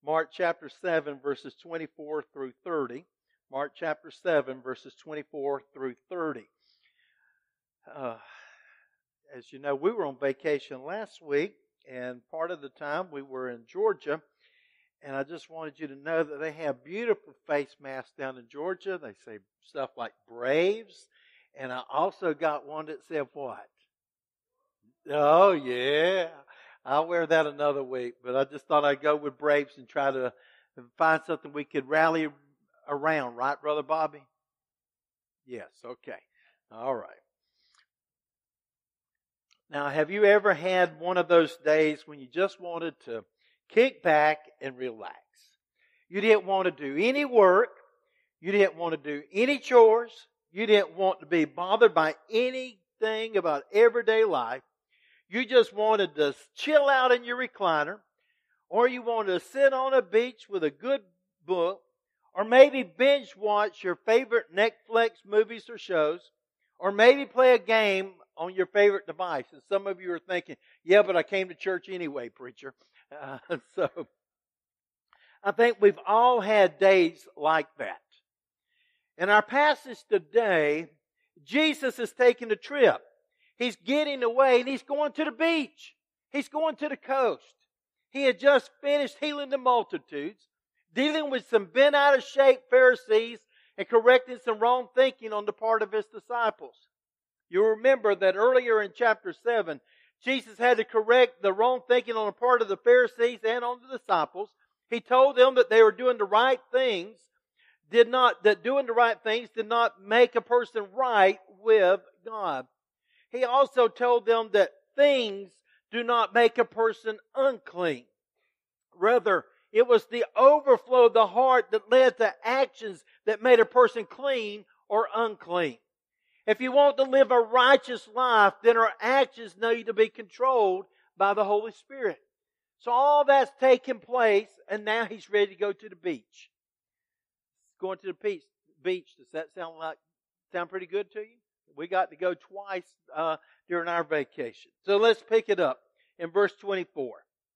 Mark chapter 7, verses 24 through 30. Mark chapter 7, verses 24 through 30. As you know, we were on vacation last week, and part of the time we were in Georgia. And I just wanted you to know that they have beautiful face masks down in Georgia. They say stuff like Braves. And I also got one that said what? Oh, yeah. I'll wear that another week. But I just thought I'd go with Braves and try to find something we could rally around. Right, Brother Bobby? Yes, okay. All right. Now, have you ever had one of those days when you just wanted to kick back and relax? You didn't want to do any work. You didn't want to do any chores. You didn't want to be bothered by anything about everyday life. You just wanted to chill out in your recliner, or you wanted to sit on a beach with a good book, or maybe binge watch your favorite Netflix movies or shows, or maybe play a game on your favorite device. And some of you are thinking, yeah, but I came to church anyway, preacher. So I think we've all had days like that. In our passage today, Jesus is taking a trip. He's getting away and he's going to the beach. He's going to the coast. He had just finished healing the multitudes, dealing with some bent out of shape Pharisees and correcting some wrong thinking on the part of his disciples. You'll remember that earlier in chapter 7, Jesus had to correct the wrong thinking on the part of the Pharisees and on the disciples. He told them that they were doing the right things, that doing the right things did not make a person right with God. He also told them that things do not make a person unclean. Rather, it was the overflow of the heart that led to actions that made a person clean or unclean. If you want to live a righteous life, then our actions need to be controlled by the Holy Spirit. So all that's taken place, and now he's ready to go to the beach. Going to the beach. Does that sound pretty good to you? We got to go twice during our vacation. So let's pick it up in verse 24.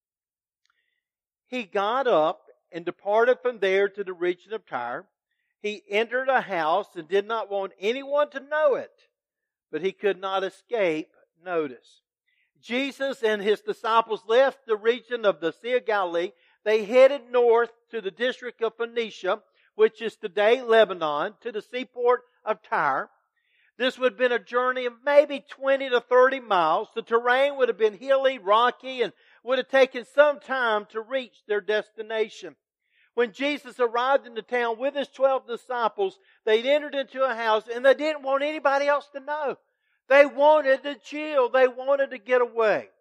He got up and departed from there to the region of Tyre. He entered a house and did not want anyone to know it, but he could not escape notice. Jesus and his disciples left the region of the Sea of Galilee. They headed north to the district of Phoenicia, which is today Lebanon, to the seaport of Tyre. This would have been a journey of maybe 20 to 30 miles. The terrain would have been hilly, rocky, and would have taken some time to reach their destination. When Jesus arrived in the town with his 12 disciples, they entered into a house and they didn't want anybody else to know. They wanted to chill. They wanted to get away.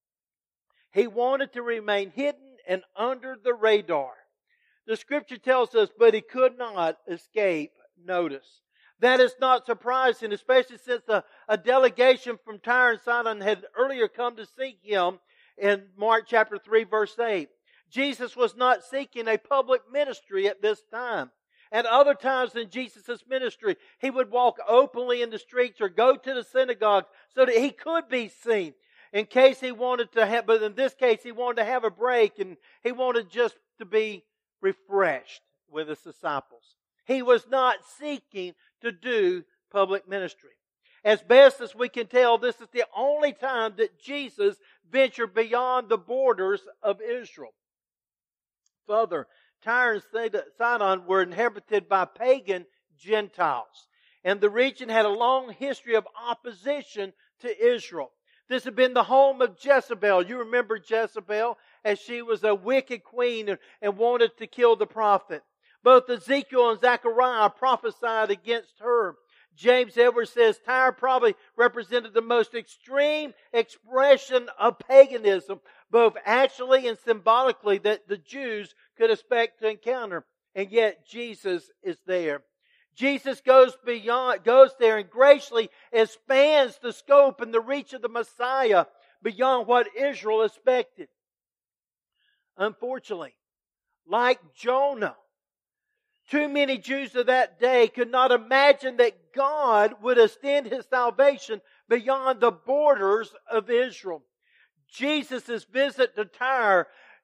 He wanted to remain hidden and under the radar. The scripture tells us, but he could not escape notice. That is not surprising, especially since a delegation from Tyre and Sidon had earlier come to seek him in Mark chapter 3, verse 8. Jesus was not seeking a public ministry at this time. At other times in Jesus' ministry, he would walk openly in the streets or go to the synagogue so that he could be seen. In case he wanted to have, but in this case, he wanted to have a break and he wanted just to be refreshed with his disciples. He was not seeking to do public ministry. As best as we can tell, this is the only time that Jesus ventured beyond the borders of Israel. Further, Tyre and Sidon were inhabited by pagan Gentiles, and the region had a long history of opposition to Israel. This had been the home of Jezebel. You remember Jezebel, as she was a wicked queen and wanted to kill the prophet. Both Ezekiel and Zechariah prophesied against her. James Edwards says Tyre probably represented the most extreme expression of paganism, both actually and symbolically, that the Jews could expect to encounter. And yet Jesus is there. Jesus goes there and graciously expands the scope and the reach of the Messiah beyond what Israel expected. Unfortunately, like Jonah, too many Jews of that day could not imagine that God would extend His salvation beyond the borders of Israel. Jesus' visit to Tyre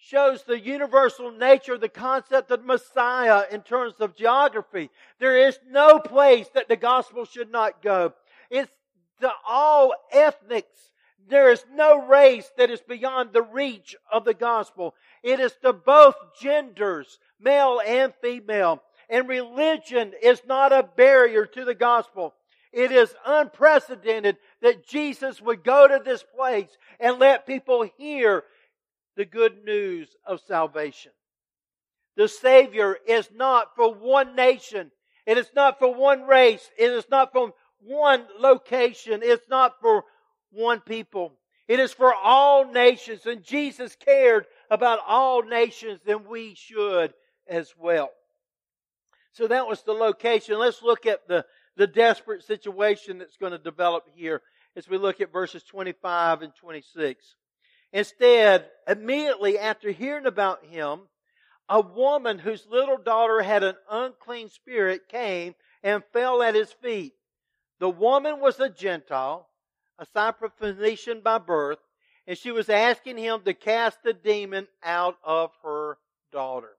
shows the universal nature of the concept of Messiah in terms of geography. There is no place that the gospel should not go. It's to all ethnics. There is no race that is beyond the reach of the gospel. It is to both genders, male and female. And religion is not a barrier to the gospel. It is unprecedented that Jesus would go to this place and let people hear the good news of salvation. The Savior is not for one nation. It is not for one race. It is not for one location. It's not for one people. It is for all nations. And Jesus cared about all nations, and we should as well. So that was the location. Let's look at the desperate situation that's going to develop here as we look at verses 25 and 26. Instead, immediately after hearing about him, a woman whose little daughter had an unclean spirit came and fell at his feet. The woman was a Gentile, a Syrophoenician by birth, and she was asking him to cast the demon out of her daughter.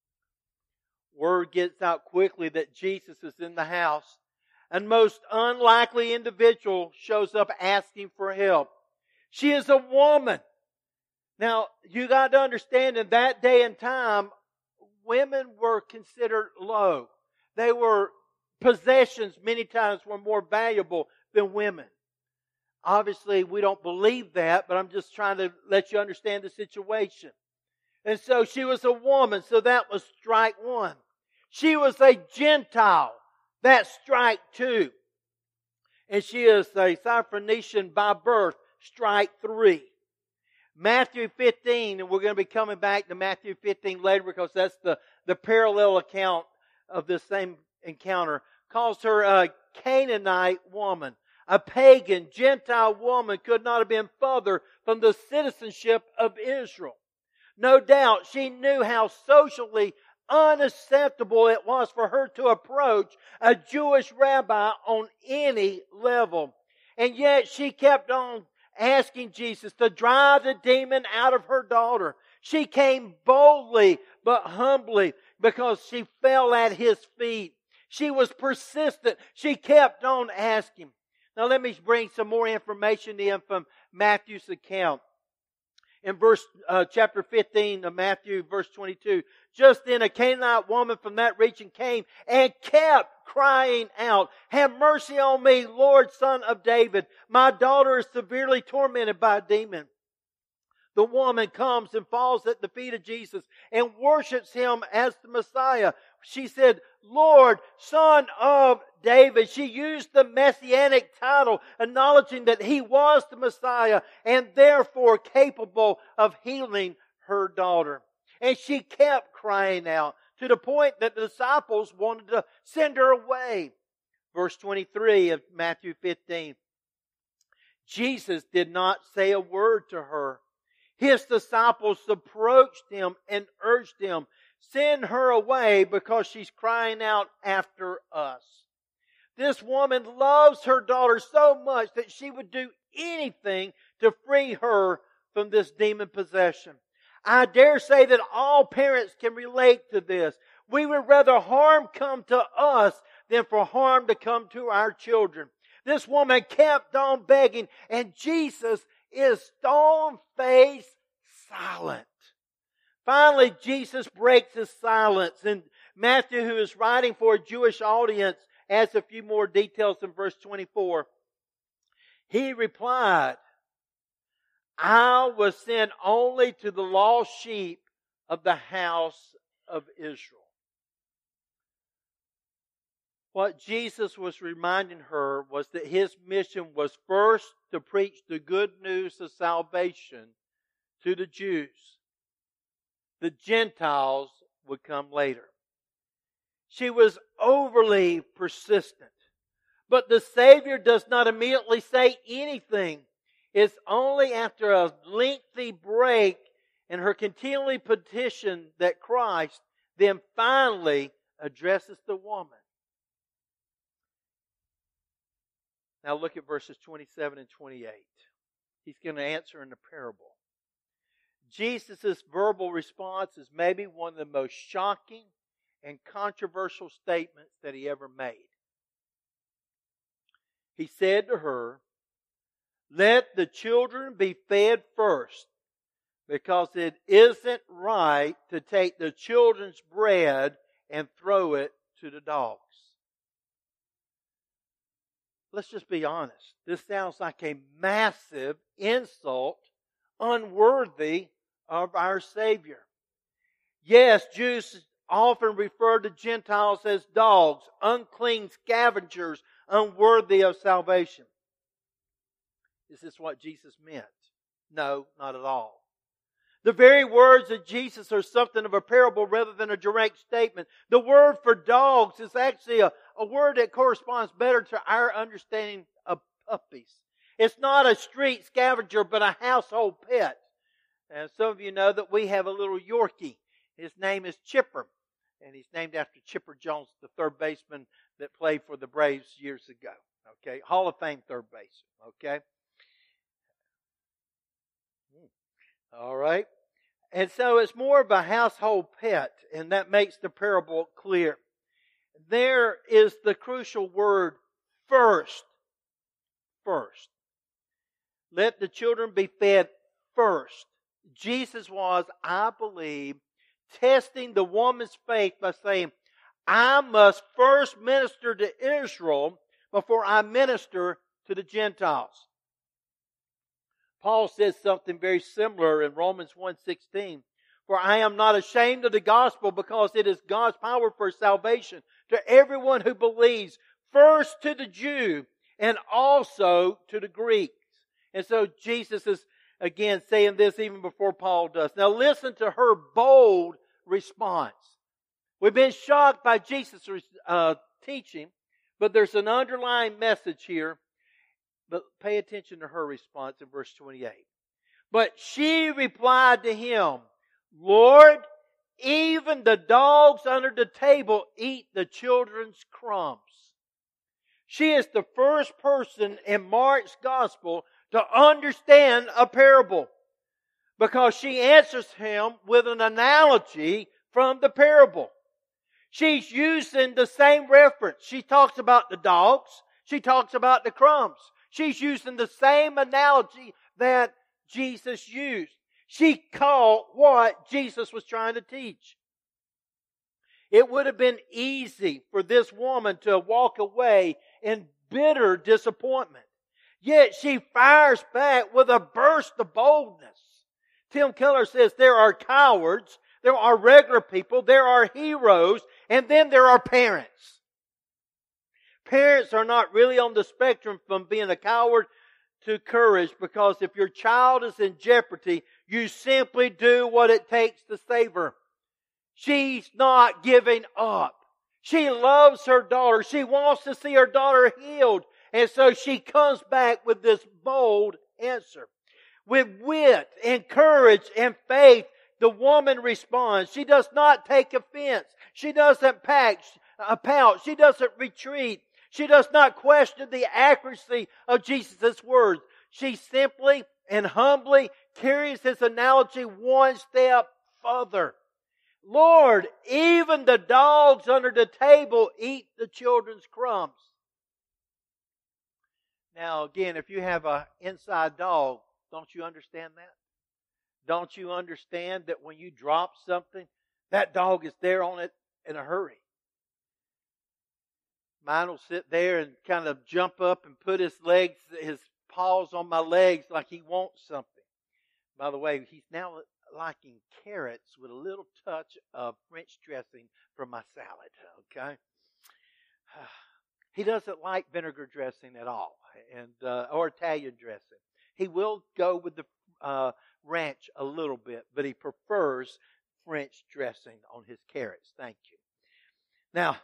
Word gets out quickly that Jesus is in the house. A most unlikely individual shows up asking for help. She is a woman. Now, you got to understand, in that day and time, women were considered low. They were, possessions many times were more valuable than women. Obviously, we don't believe that, but I'm just trying to let you understand the situation. And so she was a woman, so that was strike one. She was a Gentile. That's strike two. And she is a Syrophoenician by birth, strike three. Matthew 15, and we're going to be coming back to Matthew 15 later because that's the parallel account of this same encounter, calls her a Canaanite woman. A pagan, Gentile woman could not have been further from the citizenship of Israel. No doubt she knew how socially unacceptable it was for her to approach a Jewish rabbi on any level. And yet she kept on asking Jesus to drive the demon out of her daughter. She came boldly but humbly because she fell at his feet. She was persistent. She kept on asking. Now let me bring some more information in from Matthew's account. In chapter 15 of Matthew, verse 22, just then a Canaanite woman from that region came and kept crying out, "Have mercy on me, Lord, Son of David. My daughter is severely tormented by a demon." The woman comes and falls at the feet of Jesus and worships Him as the Messiah. She said, "Lord, Son of David." She used the messianic title, acknowledging that He was the Messiah and therefore capable of healing her daughter. And she kept crying out to the point that the disciples wanted to send her away. Verse 23 of Matthew 15. Jesus did not say a word to her. His disciples approached Him and urged Him, "Send her away because she's crying out after us." This woman loves her daughter so much that she would do anything to free her from this demon possession. I dare say that all parents can relate to this. We would rather harm come to us than for harm to come to our children. This woman kept on begging, and Jesus is stone-faced silent. Finally, Jesus breaks his silence, and Matthew, who is writing for a Jewish audience, adds a few more details in verse 24. He replied, "I was sent only to the lost sheep of the house of Israel." What Jesus was reminding her was that His mission was first to preach the good news of salvation to the Jews. The Gentiles would come later. She was overly persistent. But the Savior does not immediately say anything. It's only after a lengthy break in her continually petition that Christ then finally addresses the woman. Now look at verses 27 and 28. He's going to answer in a parable. Jesus' verbal response is maybe one of the most shocking and controversial statements that he ever made. He said to her, "Let the children be fed first, because it isn't right to take the children's bread and throw it to the dogs." Let's just be honest. This sounds like a massive insult, unworthy of our Savior. Yes, Jews often refer to Gentiles as dogs, unclean scavengers, unworthy of salvation. Is this what Jesus meant? No, not at all. The very words of Jesus are something of a parable rather than a direct statement. The word for dogs is actually a word that corresponds better to our understanding of puppies. It's not a street scavenger, but a household pet. And some of you know that we have a little Yorkie. His name is Chipper. And he's named after Chipper Jones, the third baseman that played for the Braves years ago. Okay, Hall of Fame third baseman. Okay. All right. And so it's more of a household pet, and that makes the parable clear. There is the crucial word, first. First. Let the children be fed first. Jesus was, I believe, testing the woman's faith by saying, I must first minister to Israel before I minister to the Gentiles. Paul says something very similar in Romans 1:16. For I am not ashamed of the gospel, because it is God's power for salvation to everyone who believes, first to the Jew and also to the Greeks. And so Jesus is again saying this even before Paul does. Now listen to her bold response. We've been shocked by Jesus' teaching, but there's an underlying message here. But pay attention to her response in verse 28. But she replied to him, Lord, even the dogs under the table eat the children's crumbs. She is the first person in Mark's gospel to understand a parable, because she answers him with an analogy from the parable. She's using the same reference. She talks about the dogs. She talks about the crumbs. She's using the same analogy that Jesus used. She caught what Jesus was trying to teach. It would have been easy for this woman to walk away in bitter disappointment. Yet she fires back with a burst of boldness. Tim Keller says there are cowards, there are regular people, there are heroes, and then there are parents. Parents are not really on the spectrum from being a coward to courage, because if your child is in jeopardy, you simply do what it takes to save her. She's not giving up. She loves her daughter. She wants to see her daughter healed. And so she comes back with this bold answer. With wit and courage and faith, the woman responds. She does not take offense. She doesn't pout. She doesn't retreat. She does not question the accuracy of Jesus' words. She simply and humbly carries his analogy one step further. Lord, even the dogs under the table eat the children's crumbs. Now again, if you have an inside dog, don't you understand that? Don't you understand that when you drop something, that dog is there on it in a hurry? Mine will sit there and kind of jump up and put his paws on my legs like he wants something. By the way, he's now liking carrots with a little touch of French dressing from my salad, okay? He doesn't like vinegar dressing at all, or Italian dressing. He will go with the ranch a little bit, but he prefers French dressing on his carrots. Thank you. Now,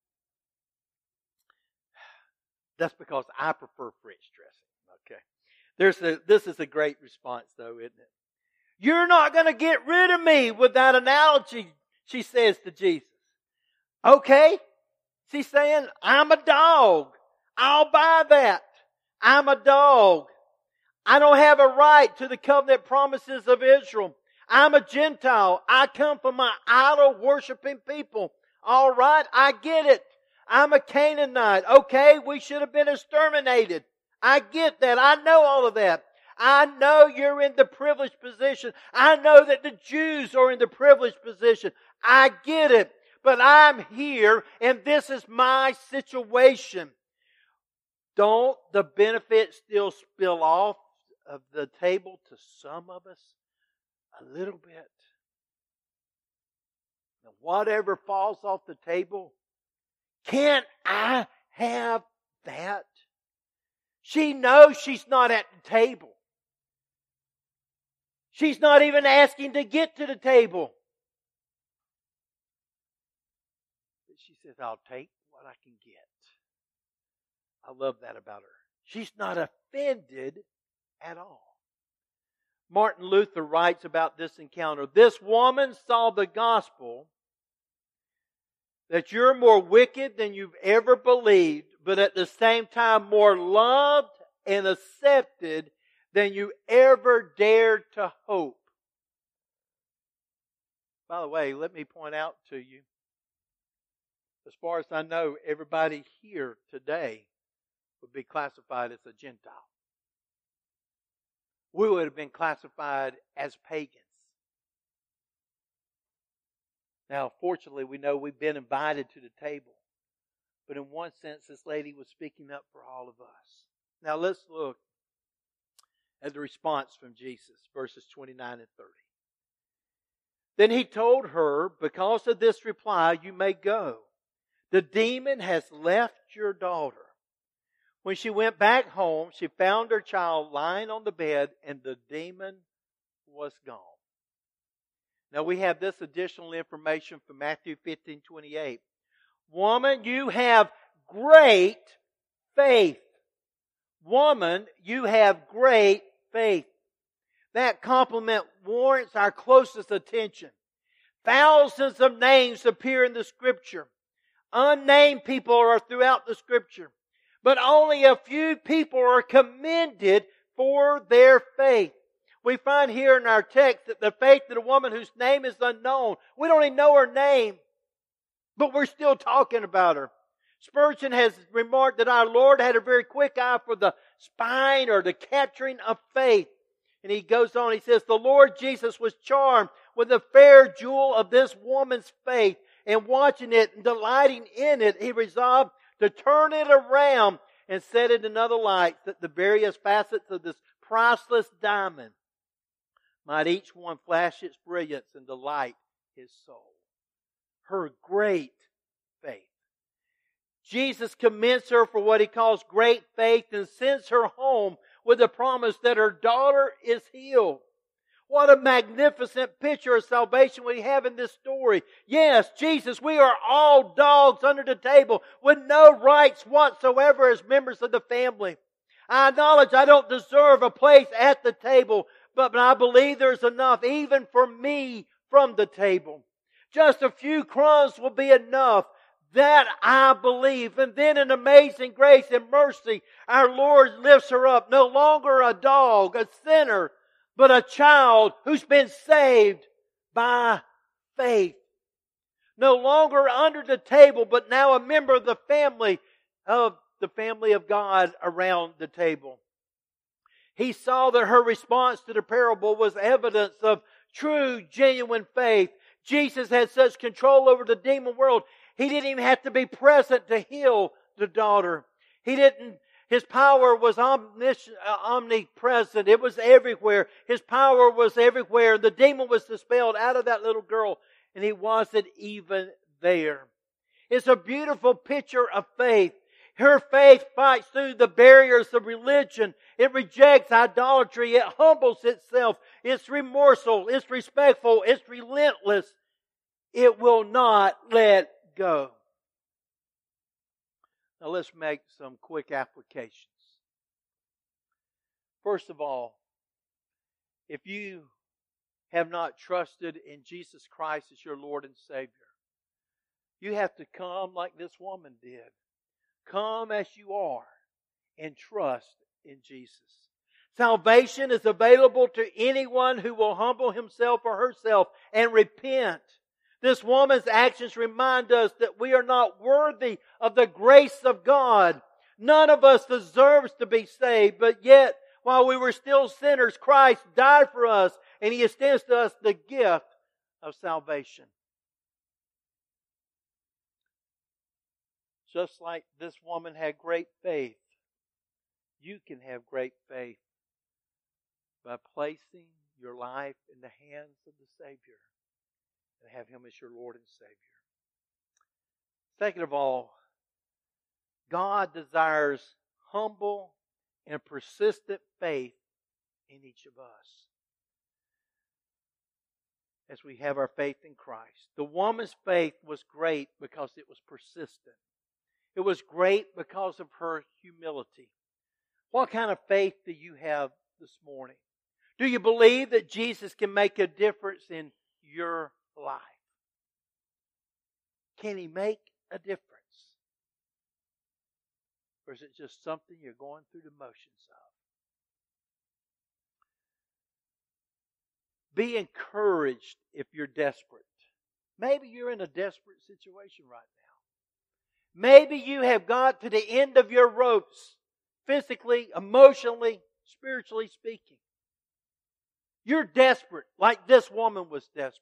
that's because I prefer French dressing. Okay. This is a great response, though, isn't it? You're not going to get rid of me with that analogy, she says to Jesus. Okay. She's saying, I'm a dog. I'll buy that. I'm a dog. I don't have a right to the covenant promises of Israel. I'm a Gentile. I come from an idol-worshiping people. All right, I get it. I'm a Canaanite. Okay, we should have been exterminated. I get that. I know all of that. I know you're in the privileged position. I know that the Jews are in the privileged position. I get it. But I'm here and this is my situation. Don't the benefits still spill off of the table to some of us? A little bit. And whatever falls off the table, can't I have that? She knows she's not at the table. She's not even asking to get to the table. But she says, I'll take what I can get. I love that about her. She's not offended at all. Martin Luther writes about this encounter. This woman saw the gospel that you're more wicked than you've ever believed, but at the same time more loved and accepted than you ever dared to hope. By the way, let me point out to you, as far as I know, everybody here today would be classified as a Gentile. We would have been classified as pagans. Now, fortunately, we know we've been invited to the table. But in one sense, this lady was speaking up for all of us. Now, let's look at the response from Jesus, verses 29 and 30. Then he told her, because of this reply, you may go. The demon has left your daughter. When she went back home, she found her child lying on the bed, and the demon was gone. Now we have this additional information from Matthew 15:28. Woman, you have great faith. Woman, you have great faith. That compliment warrants our closest attention. Thousands of names appear in the Scripture. Unnamed people are throughout the Scripture. But only a few people are commended for their faith. We find here in our text that the faith of a woman whose name is unknown. We don't even know her name, but we're still talking about her. Spurgeon has remarked that our Lord had a very quick eye for the spine or the capturing of faith. And he goes on, he says, the Lord Jesus was charmed with the fair jewel of this woman's faith. And watching it and delighting in it, he resolved to turn it around and set it in another light, that the various facets of this priceless diamond might each one flash its brilliance and delight his soul. Her great faith. Jesus commends her for what he calls great faith and sends her home with the promise that her daughter is healed. What a magnificent picture of salvation we have in this story. Yes, Jesus, we are all dogs under the table with no rights whatsoever as members of the family. I acknowledge I don't deserve a place at the table, but I believe there's enough even for me from the table. Just a few crumbs will be enough. That I believe. And then in amazing grace and mercy, our Lord lifts her up. No longer a dog, a sinner, but a child who's been saved by faith. No longer under the table, but now a member of the family of God around the table. He saw that her response to the parable was evidence of true, genuine faith. Jesus had such control over the demon world. He didn't even have to be present to heal the daughter. His power was omnipresent. It was everywhere. His power was everywhere. The demon was dispelled out of that little girl, and he wasn't even there. It's a beautiful picture of faith. Her faith fights through the barriers of religion. It rejects idolatry. It humbles itself. It's remorseful. It's respectful. It's relentless. It will not let go. Now let's make some quick applications. First of all, if you have not trusted in Jesus Christ as your Lord and Savior, you have to come like this woman did. Come as you are and trust in Jesus. Salvation is available to anyone who will humble himself or herself and repent. This woman's actions remind us that we are not worthy of the grace of God. None of us deserves to be saved, but yet, while we were still sinners, Christ died for us, and He extends to us the gift of salvation. Just like this woman had great faith, you can have great faith by placing your life in the hands of the Savior and have Him as your Lord and Savior. Second of all, God desires humble and persistent faith in each of us as we have our faith in Christ. The woman's faith was great because it was persistent. It was great because of her humility. What kind of faith do you have this morning? Do you believe that Jesus can make a difference in your life? Can He make a difference? Or is it just something you're going through the motions of? Be encouraged if you're desperate. Maybe you're in a desperate situation right now. Maybe you have got to the end of your ropes, physically, emotionally, spiritually speaking. You're desperate, like this woman was desperate.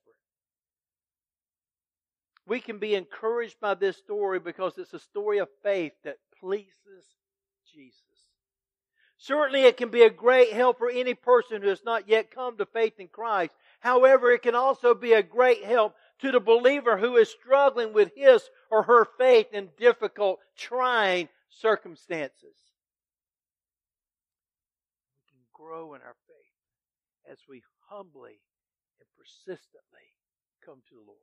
We can be encouraged by this story because it's a story of faith that pleases Jesus. Certainly it can be a great help for any person who has not yet come to faith in Christ. However, it can also be a great help to the believer who is struggling with his or her faith in difficult, trying circumstances. We can grow in our faith as we humbly and persistently come to the Lord.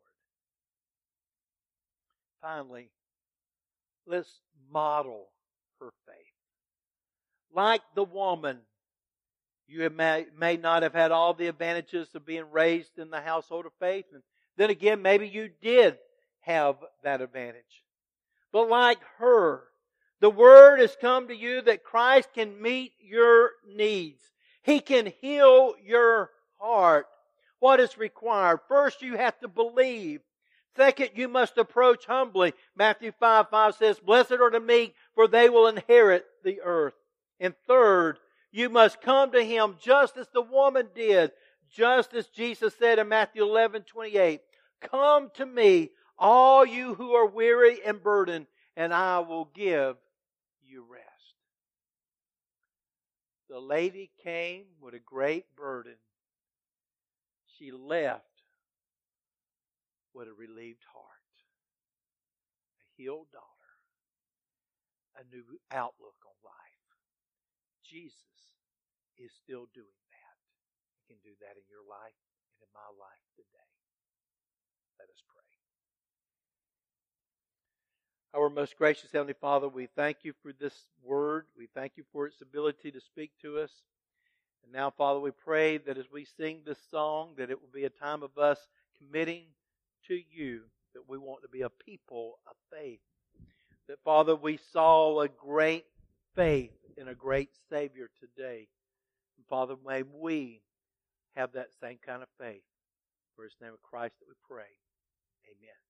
Finally, let's model her faith. Like the woman, you may not have had all the advantages of being raised in the household of faith. And then again, maybe you did have that advantage. But like her, the word has come to you that Christ can meet your needs. He can heal your heart. What is required? First, you have to believe. Second, you must approach humbly. Matthew 5:5 says, "Blessed are the meek, for they will inherit the earth." And third, you must come to Him just as the woman did, just as Jesus said in Matthew 11:28, "Come to me, all you who are weary and burdened, and I will give you rest." The lady came with a great burden. She left with a relieved heart, a healed daughter, a new outlook on life. Jesus is still doing that. He can do that in your life and in my life today. Let us pray. Our most gracious Heavenly Father, we thank You for this word. We thank You for its ability to speak to us. And now, Father, we pray that as we sing this song, that it will be a time of us committing to You, that we want to be a people of faith. That, Father, we saw a great faith in a great Savior today. And Father, may we have that same kind of faith. For His name of Christ that we pray. Amen.